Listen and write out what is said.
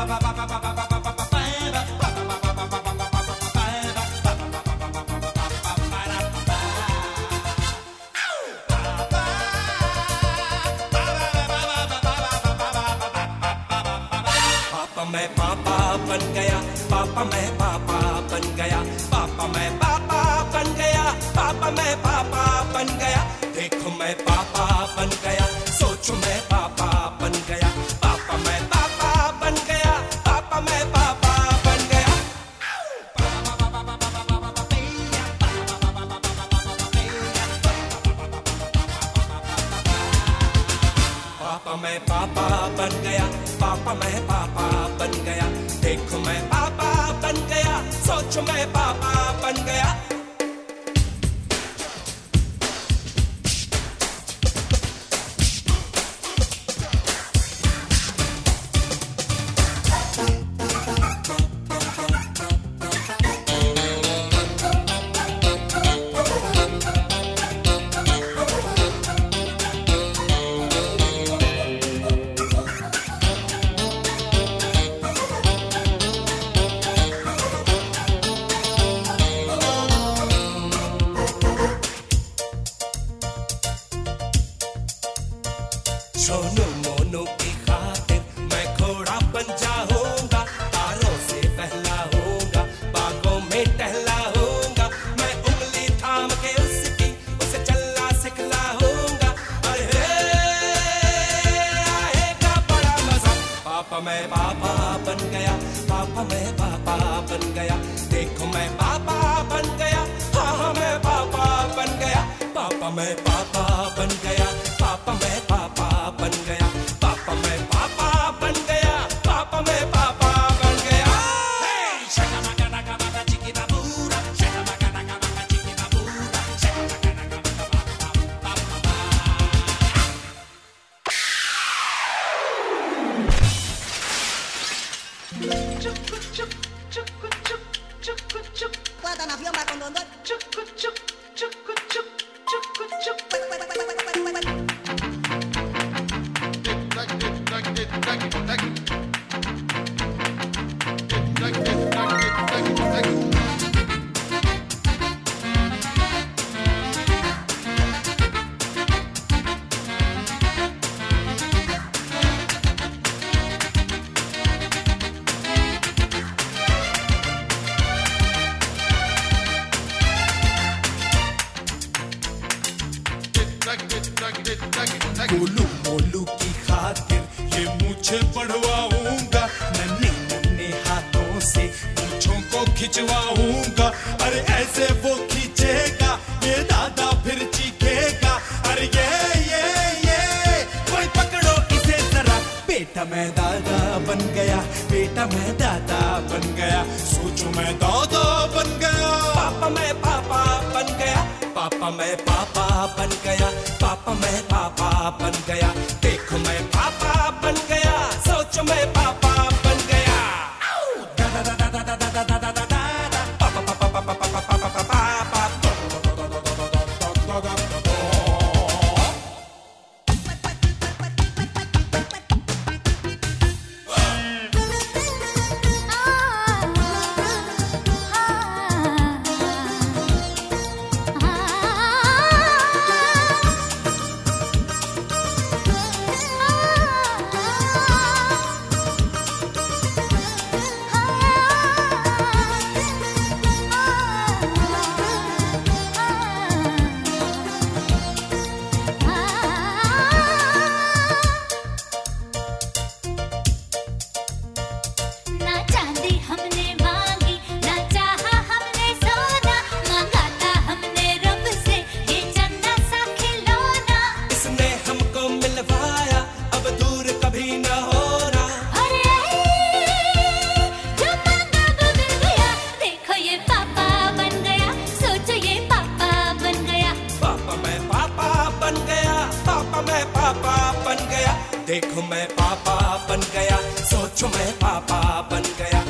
मैं पापा बन गया, पापा मैं पापा बन गया, पापा मैं पापा बन गया, पापा मैं पापा बन गया, देखो मैं पापा बन गया, सोचो मैं पापा बन गया, पापा मैं पापा बन गया, पापा मैं पापा बन गया। पापा मैं पापा बन गया, पापा मैं पापा बन गया, देखो मैं पापा बन गया, सोचो मैं पापा बन गया। सोनू मोनू की खातिर मैं घोड़ा बन जाऊंगा, तारों से बहलाऊंगा, बागों में टहलाऊंगा, मैं उंगली थाम के उसकी उसे चलना सिखलाऊंगा, अरे आएगा बड़ा मजा। पापा मैं पापा बन गया, पापा मैं पापा बन गया, देखो मैं पापा बन गया, हाँ मैं पापा बन गया, पापा मैं पापा बन गया, पापा मैं पापा बन गया, पापा मैं पापा बन गया, पापा मैं पापा बन गया। Puedo tan avión va con don Golu Molu की खातिर ये मुझे बढ़वाऊंगा, नन्हे नन्हे हाथों से मूंछों को खिंचवाऊंगा, अरे ऐसे वो खींचेगा ये दादा फिर चीखेगा, अरे ये कोई पकड़ो इसे जरा। बेटा मैं दादा बन गया, बेटा मैं दादा बन गया, सोचो मैं दादा बन गया, पापा मैं पापा बन गया, पापा मैं पापा बन गया, पापा मैं पापा बन गया, देखो मैं पापा बन गया, सोचो मैं पापा बन गया। पापा पापा पापा पापा पापा पापा। देखो मैं पापा बन गया, सोचो मैं पापा बन गया।